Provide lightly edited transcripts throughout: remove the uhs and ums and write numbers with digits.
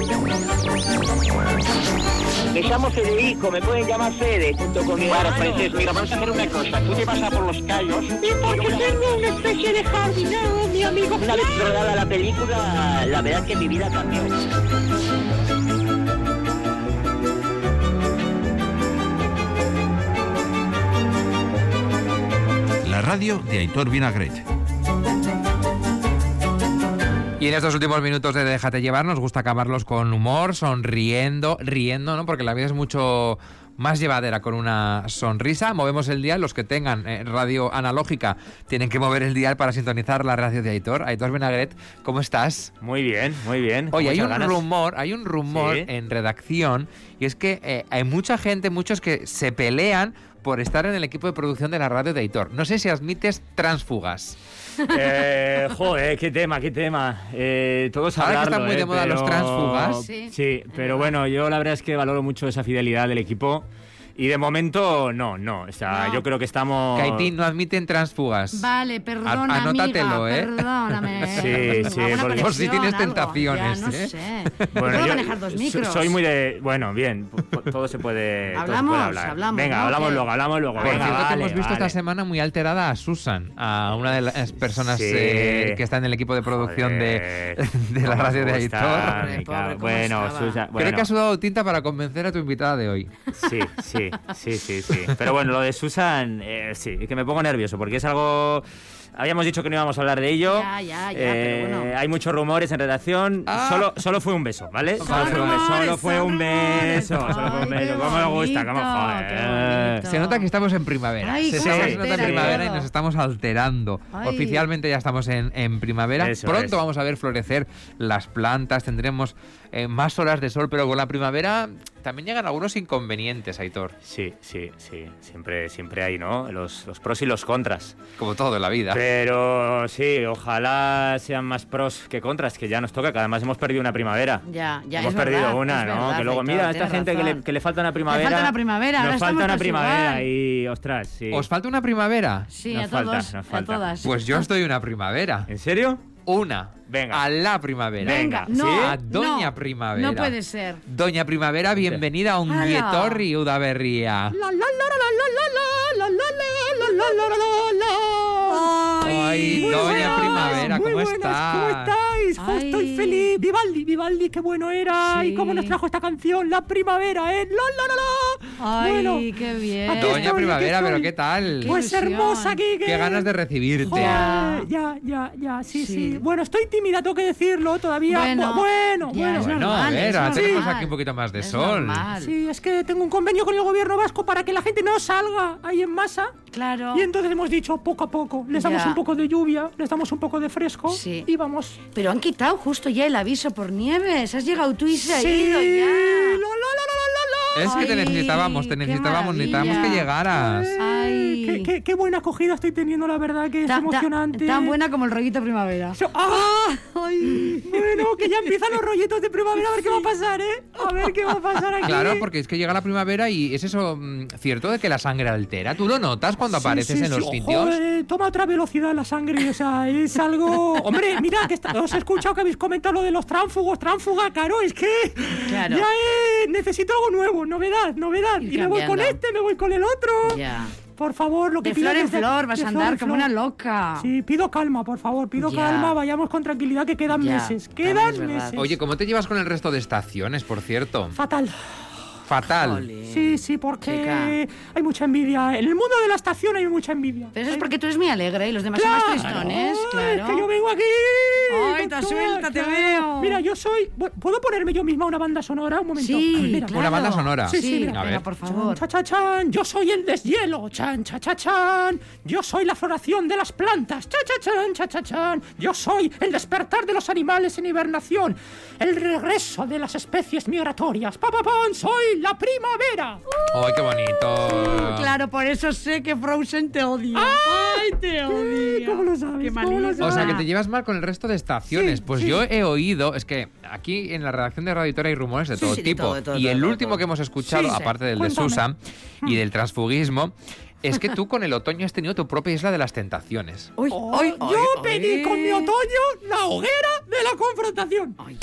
Me llamo Federico, me pueden llamar Fede, junto con mi hermano. Francés, mira, vamos a hacer una cosa. Tú te vas a por los callos. Y porque tengo una especie de jardinero, mi amigo. Una vez rodada la película, la verdad es que mi vida cambió. La radio de Aitor Vinagret. Y en estos últimos minutos de Déjate llevar nos gusta acabarlos con humor, riendo, ¿no? Porque la vida es mucho más llevadera con una sonrisa. Movemos el dial, los que tengan radio analógica tienen que mover el dial para sintonizar la radio de Aitor. Aitor Vinagret, ¿cómo estás? Muy bien, muy bien. Oye, hay un rumor ¿Sí? en redacción, y es que hay mucha gente, muchos que se pelean por estar en el equipo de producción de la radio de Aitor. No sé si admites tránsfugas. Joder, qué tema. Todos Ahora hablarlo, que están muy de moda pero... los tránsfugas. Sí, pero bueno, yo la verdad es que valoro mucho esa fidelidad del equipo. Y de momento, no. O sea, yo creo que estamos... Kaitín, no admiten tránsfugas. Vale, perdona, Anótatelo, amiga, perdóname. Sí, por si tienes tentaciones. Ya, no sé. Bueno, ¿Puedo manejar dos micros? Soy muy de... Bueno, bien, todo se puede Hablamos. Venga, ¿no? hablamos luego. Por Venga, cierto, que hemos visto vale. esta semana muy alterada a Susan, a una de las personas que está en el equipo de producción de la radio de Aitor. Pobre, Bueno, Susan... Creo que has sudado tinta para convencer a tu invitada de hoy. Sí. Pero bueno, lo de Susan, sí, que me pongo nervioso, porque es algo... Habíamos dicho que no íbamos a hablar de ello. Ya, pero bueno. Hay muchos rumores en redacción. Solo fue un beso, ¿vale? Solo fue un beso. ¿Cómo me gusta? ¿Cómo joder? Se nota que estamos en primavera. Ay, Se nota en primavera y nos estamos alterando. Ay. Oficialmente ya estamos en primavera. Eso Pronto es. vamos a ver florecer las plantas, tendremos más horas de sol, pero con la primavera también llegan algunos inconvenientes, Aitor. Sí. Siempre hay, ¿no? Los pros y los contras. Como todo en la vida. Pero sí, ojalá sean más pros que contras, que ya nos toca, que además hemos perdido una primavera. Ya, hemos es perdido verdad, una, es ¿no? verdad, Que luego, Aitor, mira, esta tienes gente razón. que le falta una primavera. Le falta una primavera, ahora Nos falta estamos una todos primavera igual. y, ostras, sí. ¿Os falta una primavera? Sí, Nos a falta, todos, nos a falta. todas. Pues yo estoy una primavera. ¿En serio? Una. Venga. A la primavera. Venga, no, ¿sí? A Doña no, Primavera. No puede ser. Doña Primavera, bienvenida a un Hala. Guietorri Udaberria. Ay, Muy Doña buenas, Primavera, muy ¿cómo buenas, estás? ¿Cómo estáis? Jo, Ay. estoy feliz. Vivaldi, qué bueno era. Sí. Y cómo nos trajo esta canción, La Primavera, ¿eh? Ay, Bueno, qué bien. aquí Doña estoy, Primavera, aquí pero estoy. ¿qué tal? Qué Pues ilusión. hermosa aquí. Qué ganas de recibirte. Joder, Ya. ya, sí. Sí. Bueno, estoy tímida, tengo que decirlo todavía. Bueno, Bueno. ya es Bueno, normal, a ver, es ahora normal. tenemos aquí un poquito más de Es sol. normal. Sí, es que tengo un convenio con el gobierno vasco para que la gente no salga ahí en masa. Claro. Y entonces hemos dicho poco a poco. Les damos Ya. un poco de lluvia, les damos un poco de fresco. Sí. Y vamos. Pero han quitado justo ya el aviso por nieves. Has llegado tú y se ha Sí. ido ya. Es que te Ay, necesitábamos, qué necesitábamos que maravilla. llegaras. Ay. Qué buena acogida estoy teniendo, la verdad, que es emocionante. Tan buena como el rollito primavera. ¡Ah! Ay. Bueno, que ya empiezan los rollitos de primavera, a ver qué va a pasar, ¿eh? A ver qué va a pasar aquí. Claro, porque es que llega la primavera y es eso cierto de que la sangre altera. ¿Tú lo notas cuando apareces en los sitios? Joder, toma otra velocidad la sangre, o sea, es algo... Hombre, mira, que os he escuchado que habéis comentado lo de los tránfuga, claro, es que... Claro. Ya necesito algo nuevo, novedad. Ir Y me voy con cambiando. me voy con el otro. Ya. Por favor, lo que De pido flor en desde- flor vas de a flor andar en como flor. una loca. Sí, pido calma, por favor, Ya. calma, vayamos con tranquilidad, que quedan Ya, meses. también Quedan es verdad. meses. Oye, ¿cómo te llevas con el resto de estaciones, por cierto? Fatal. Fatal. Jolín. Sí, porque Chica. hay mucha envidia. En el mundo de la estación hay mucha envidia. Pero eso es porque tú eres muy alegre y los demás son más tristones, claro. Es que yo vengo aquí. Ay, te doctor, suelta, te veo. Mira, yo soy... ¿Puedo ponerme yo misma una banda sonora? Un momento. Sí, A ver, mira. claro. Una banda sonora. Sí, mira. A venga, ver. por favor. Chan, cha, cha, chan. Yo soy el deshielo. Chan, cha, cha, chan. Yo soy la floración de las plantas. Cha, cha, chan, cha, cha, chan. Yo soy el despertar de los animales en hibernación. El regreso de las especies migratorias. Pa, pa, pam, soy la primavera. ¡Ay, qué bonito! Claro, por eso sé que Frozen te odia. Ay, te odia. ¿Cómo lo sabes? Qué ¿Cómo lo malísima. O sea, que te llevas mal con el resto de estaciones. Sí, Pues sí. yo he oído, es que aquí en la redacción de Radio Editora hay rumores de Sí, todo sí, de tipo. todo, de todo, y de el todo, último todo. que hemos escuchado, Sí, aparte del cuéntame. de Susan y del transfugismo, es que tú con el otoño has tenido tu propia isla de las tentaciones. Uy, Yo pedí con mi otoño la hoguera de la confrontación. Ay.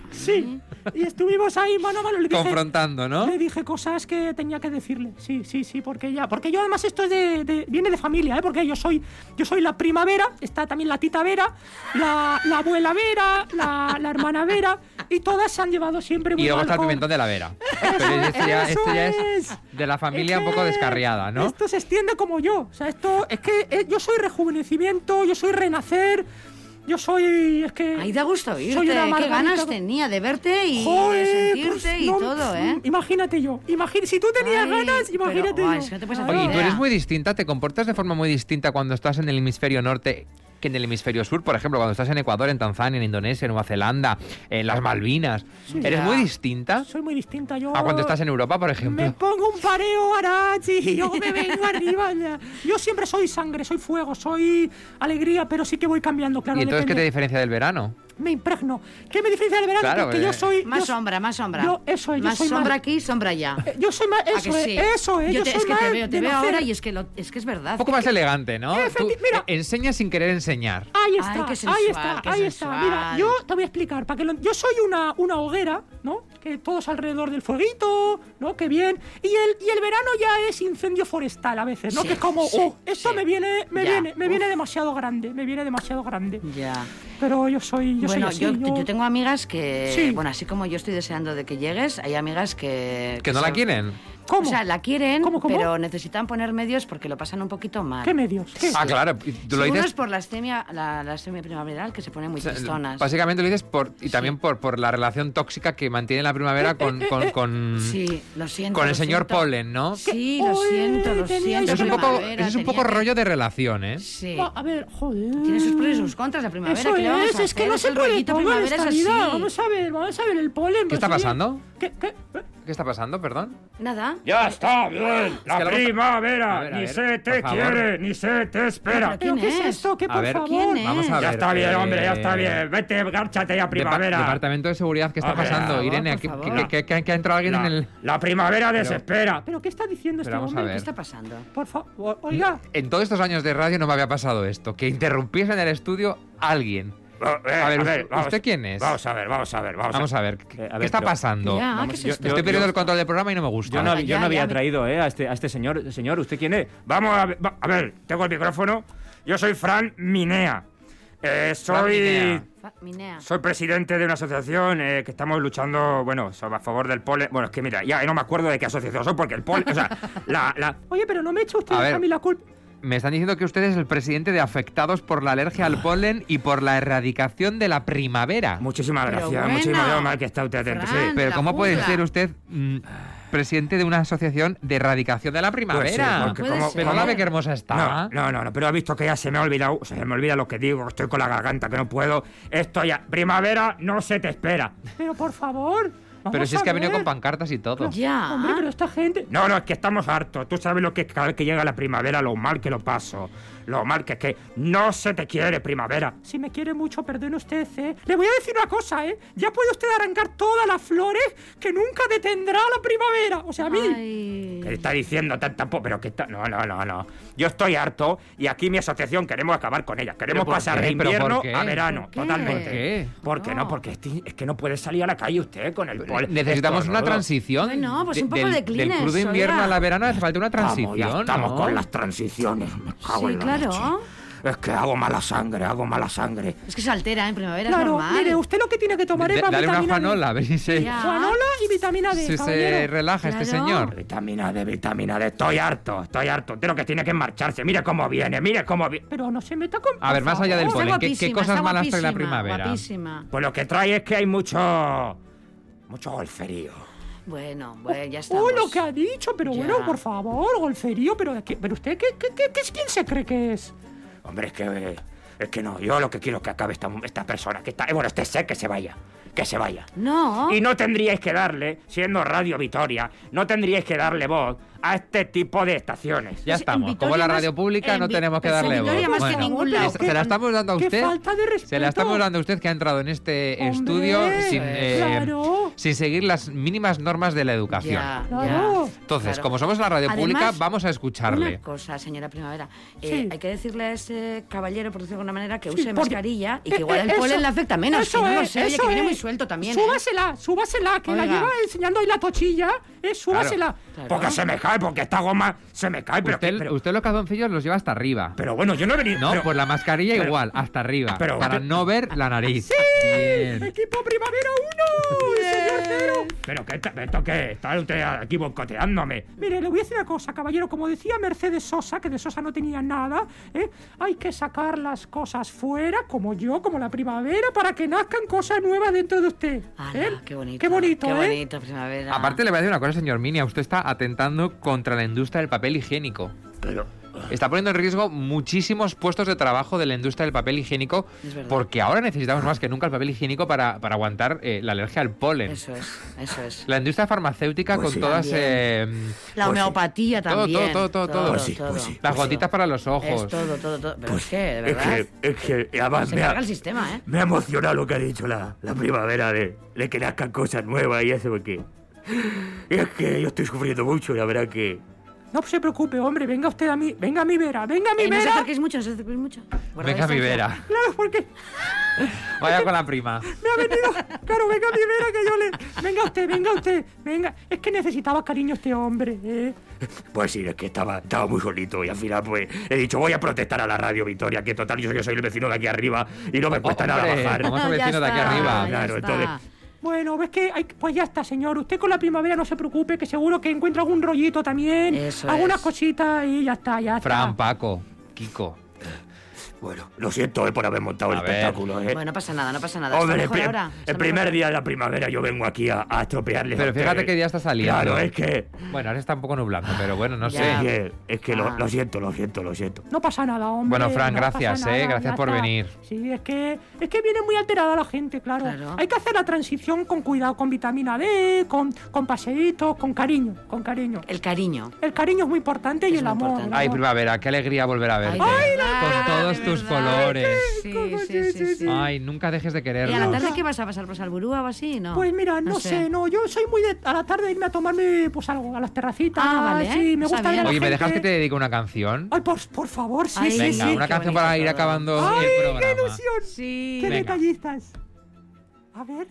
Sí, y estuvimos ahí mano a mano. Le dije, Confrontando, ¿no? Le dije cosas que tenía que decirle. Sí, porque yo además esto es viene de familia, porque yo soy la prima Vera, está también la tita Vera, la abuela Vera, la hermana Vera, y todas se han llevado siempre muy Y luego mal está el con- pimentón de la Vera. Pero este ya es de la familia un poco descarriada, ¿no? Esto se extiende como yo. O sea, esto es que yo soy rejuvenecimiento, yo soy renacer, yo soy... Es que... Ahí da gusto soy oírte. una Qué margarita ganas con- tenía de verte y Joder, de sentirte pues y no, todo, ¿eh? Imagínate yo. Si tú tenías Ay, ganas, imagínate pero, yo. es que no te puedes Ah. hacer Oye, y tú idea. eres muy distinta, te comportas de forma muy distinta cuando estás en el hemisferio norte que en el hemisferio sur, por ejemplo, cuando estás en Ecuador, en Tanzania, en Indonesia, en Nueva Zelanda, en las Malvinas. ¿Eres Ya. muy distinta Soy muy distinta yo. a cuando estás en Europa, por ejemplo? Me pongo un pareo, Arachi, y yo me vengo arriba. Ya. Yo siempre soy sangre, soy fuego, soy alegría, pero sí que voy cambiando, claro. ¿Y entonces qué te depende. diferencia del verano? Me impregno. ¿Qué me diferencia del verano? Claro, que yo soy... Más yo- sombra, más sombra. yo más soy sombra más- aquí, sombra allá. Yo soy más... ¿A Eso que es, sí? eso es. Yo Es soy que más te de veo nacer. ahora y es que es verdad. Un poco más elegante, ¿no? Tú Mira. enseñas sin querer enseñar. Ahí Ay, está, qué ahí sensual, está, qué ahí está. sensual. Mira, yo te voy a explicar. Yo soy una hoguera, ¿no? Que todos alrededor del fueguito, ¿no? Qué bien. Y el verano ya es incendio forestal a veces, ¿no? Sí, que es como, sí, esto sí. me viene Uf. demasiado grande, me viene demasiado grande. Ya. Pero yo soy Bueno, así, yo tengo amigas que, Sí. bueno, así como yo estoy deseando de que llegues, hay amigas que ¿Que no la quieren? ¿Cómo? O sea, la quieren, ¿Cómo? pero necesitan poner medios porque lo pasan un poquito mal. ¿Qué medios? ¿Qué? Ah, claro. y Tú lo Uno dices... es por la astemia primaveral, que se pone muy tristonas. Básicamente lo dices y también por la relación tóxica que mantiene la primavera con Sí, lo siento. con lo el señor siento. Polen, ¿no? Sí, lo Oye, siento, lo tenía siento. yo Eso es un la poco, primavera eso es un tenía poco que- rollo de relación, ¿eh? Sí. A ver, joder. Tiene sus pros y sus contras la primavera. Eso ¿Qué le vamos a es que hacer? no se el puede rollito todo en primavera esta es así. vida. Vamos a ver el polen. ¿Qué está pues, oye, pasando? ¿Qué? ¿Qué está pasando, perdón? Nada. Ya está bien. que la La voz- primavera A ver, ni por se te favor. quiere, ni se te espera. Pero ¿Pero qué es esto? ¿Qué, A por ver, favor? ¿quién es? Vamos a ver. Ya está bien, hombre, ya está bien. Vete, gárchate ya, primavera. Departamento de Seguridad, ¿qué está A ver, pasando? por favor, Irene, por que favor. ha entrado alguien en el... La primavera desespera. ¿Pero qué está diciendo este Pero vamos a hombre? ver. ¿Qué está pasando? Por favor, oiga. En todos estos años de radio no me había pasado esto, que interrumpiese en el estudio alguien. A ver, ¿usted quién es? Vamos a ver. Vamos a ver, ¿qué a ver, está pero- pasando? Ya, Vamos, ¿qué es yo- esto? Estoy perdiendo el control del programa y no me gusta. Yo no, Ya, había ya. traído a este señor. Señor, ¿usted quién es? Vamos a ver, a ver, tengo el micrófono. Yo soy Fran Minea. Minea. Minea. Soy presidente de una asociación que estamos luchando, bueno, a favor del polen. Bueno, es que mira, ya no me acuerdo de qué asociación soy porque el polen, o sea, Oye, pero no me eche usted A ver. a mí la culpa. Me están diciendo que usted es el presidente de afectados por la alergia al polen y por la erradicación de la primavera. Muchísimas Pero gracias, bueno, muchísimas gracias, mal que está usted atento, sí. Fran. Pero la ¿cómo puede jungla. ser usted presidente de una asociación de erradicación de la primavera? Pues sí, porque puede como- ser. Pero como- la ve qué hermosa está. No, pero ha visto que ya se me ha olvidado, se me olvida lo que digo, estoy con la garganta que no puedo. Esto ya, primavera no se te espera. Pero por favor. Pero vamos si es que a ha venido ver. con pancartas y todo. Ya. Hombre, pero esta gente. No, es que estamos hartos. Tú sabes lo que es cada vez que llega la primavera, lo mal que lo paso. Lo mal que es que no se te quiere primavera. Si me quiere mucho, perdone usted, ¿eh? Le voy a decir una cosa, ¿eh? Ya puede usted arrancar todas las flores que nunca detendrá la primavera. O sea, a mí. Ay. ¿Qué está diciendo tanta pero que está... No. Yo estoy harto y aquí mi asociación queremos acabar con ella. Queremos ¿Pero por pasar qué? de ¿Pero por invierno qué? a verano, ¿Por qué? totalmente. ¿Por qué? ¿Por qué no? Porque es que no puede salir a la calle usted con el polen. Necesitamos Esto, una ¿no? transición. Bueno, pues un poco de del Kleenex, crudo invierno oiga. a la verano hace falta una Vamos, transición. ya estamos ¿no? con las transiciones. Me cago Sí, en la claro. leche. Es que hago mala sangre. Es que se altera en primavera, es Claro, normal. mire, usted lo que tiene que tomar es Dale una vitamina D. Juanola, a ver si se, Ya. Juanola y vitamina D, si se caballero. relaja este Claro. señor. Vitamina D. Estoy harto. Usted lo que tiene que marcharse. Mire cómo viene. Pero no se meta con... A ver, más allá del por Está polen, ¿qué guapísima, cosas está malas trae la guapísima, primavera? Guapísima. Pues lo que trae es que hay mucho golferío. Bueno, ya estamos. Uy, lo que ha dicho, pero Ya. bueno, por favor, golferío, pero usted, ¿qué es? ¿Quién se cree que es? Hombre, es que no. Yo lo que quiero es que acabe esta persona que está... bueno, este ser que se vaya. Que se vaya. No. Y no tendríais que darle, siendo Radio Vitoria, no tendríais que darle voz a este tipo de estaciones. Ya Pues en estamos. Vitoria Como la más- radio pública en no Vi- tenemos que pues en darle voz. Vitoria más que en ningún lado. Se la estamos dando a ¡Qué usted. falta de respeto! Se la estamos dando a usted que ha entrado en este Hombre, estudio sin, claro. sin seguir las mínimas normas de la educación. Claro. Entonces, Claro. como somos la radio pública, Además, vamos a escucharle. Una cosa, señora Primavera. Sí. Hay que decirle a ese caballero, por decirlo de alguna manera, que Sí, use porque- mascarilla y que igual el eso- polen le afecta menos. eso Que no lo es, sé, oye, eso que viene es. muy suelto también. Súbasela, que la Oiga. lleva enseñando ahí la tochilla. Súbasela. Claro. Porque se me cae, porque esta goma se me cae. Usted los calzoncillos los lleva hasta arriba. Pero bueno, yo no he venido... No, pero- pues la mascarilla pero- igual, hasta arriba. pero- para no ver la nariz. ¡Sí! Bien. ¡Equipo Primavera 1! ¡Señor Cero! ¿Pero esto qué? ¿Está usted aquí boicoteándome? Mire, le voy a decir una cosa, caballero. Como decía Mercedes Sosa, que de Sosa no tenía nada, hay que sacar las cosas fuera, como yo, como la primavera, para que nazcan cosas nuevas dentro de usted. ¡Hala, qué bonito! Qué bonito, Qué ¿eh? bonito, Primavera. Aparte, le voy a decir una cosa, señor Minia. Usted está atentando contra la industria del papel higiénico. Pero... Está poniendo en riesgo muchísimos puestos de trabajo de la industria del papel higiénico, Es verdad. porque ahora necesitamos más que nunca el papel higiénico para aguantar la alergia al polen. Eso es. La industria farmacéutica Pues con sí, todas La homeopatía todo, también. todo. Pues sí, pues sí. las gotitas para los ojos. Es todo. Pero es que, de verdad, Es que además se carga el sistema, ¿eh? me ha emocionado lo que ha dicho la primavera de que nazcan cosas nuevas y eso, porque... Es que yo estoy sufriendo mucho, la verdad que... No se preocupe, hombre. Venga usted a mí. Venga a mi vera. Venga a mi No se vera. acerquéis mucho, Guardad Venga, mi distancia. vera. Claro, porque Vaya con la prima. me ha venido... Claro, venga a mi vera que yo le... Venga usted. Venga. Es que necesitaba cariño este hombre, ¿eh? Pues sí, es que estaba muy solito y al final pues he dicho voy a protestar a la radio Victoria, que total yo soy el vecino de aquí arriba y no me cuesta nada Hombre, bajar. famoso Ya vecino de aquí está, arriba. ya Claro, está. entonces- Bueno, ves que pues ya está, señor. Usted con la primavera no se preocupe, que seguro que encuentra algún rollito también. Eso algunas es. cositas y ya está. Fran, Paco, Kiko. Bueno, lo siento por haber montado el A ver. espectáculo, ¿eh? Bueno, no pasa nada. Está Hombre, mejor ahora. el primer día de la primavera yo vengo aquí a estropearles. Pero a fíjate ustedes. qué día está saliendo. Claro, es que... Bueno, ahora está un poco nublado, pero bueno, no Ya. sé. Es que Ah. lo siento. No pasa nada, hombre. Bueno, Fran, no gracias, pasa nada, gracias ya por está. venir. Sí, es que viene muy alterada la gente, claro. Hay que hacer la transición con cuidado, con vitamina D, con paseitos, con cariño. El cariño. El cariño es muy importante y Es el muy amor. importante. Ay, primavera, qué alegría volver a verte. Ay, de con verdad, todos de tus verdad. colores. Sí. Ay, nunca dejes de ¿Y a la quererlo. tarde qué vas a pasar? ¿Pues al Burúa o así? No. Pues mira, no sé, yo soy muy de a la tarde irme a tomarme pues algo, a las terracitas. Ah, vale, Sí, me está gusta ver a la Oye, ¿me dejas que gente. te dedique una canción? Ay, por favor, sí, Ay, sí, Venga, sí. una qué canción bonito para ir todo. acabando ¡Ay, el qué programa. ilusión! Sí. ¡Qué Venga. detallistas! A ver.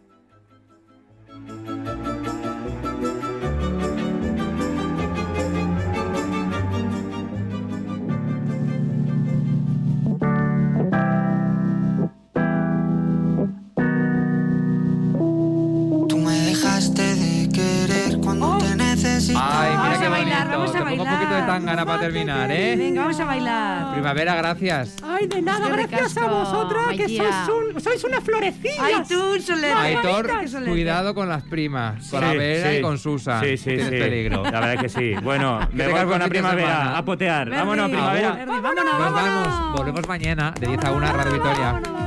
Tú me dejaste de querer cuando te necesitaba. Ay, mira Vamos qué a bailar, bonito. vamos a Te pongo un bailar. poquito de tangana para terminar, ¿eh? Venga, vamos a bailar. Primavera, gracias. Ay, de nada, Qué gracias a ricasco, vosotras, que Maitía. sois unas florecillas. Ay, tú, Soler. Aitor, Qué solete. cuidado con las primas, con la Vera y con Susan. Sí, Tienes peligro. La verdad es que sí. Bueno, me tengas voy buen con la fin de primavera semana. a potear. Verdi, Vámonos, primavera. Verdi, vámonos, Nos vámonos. vamos. Volvemos mañana de 10 a 1 Radio Victoria.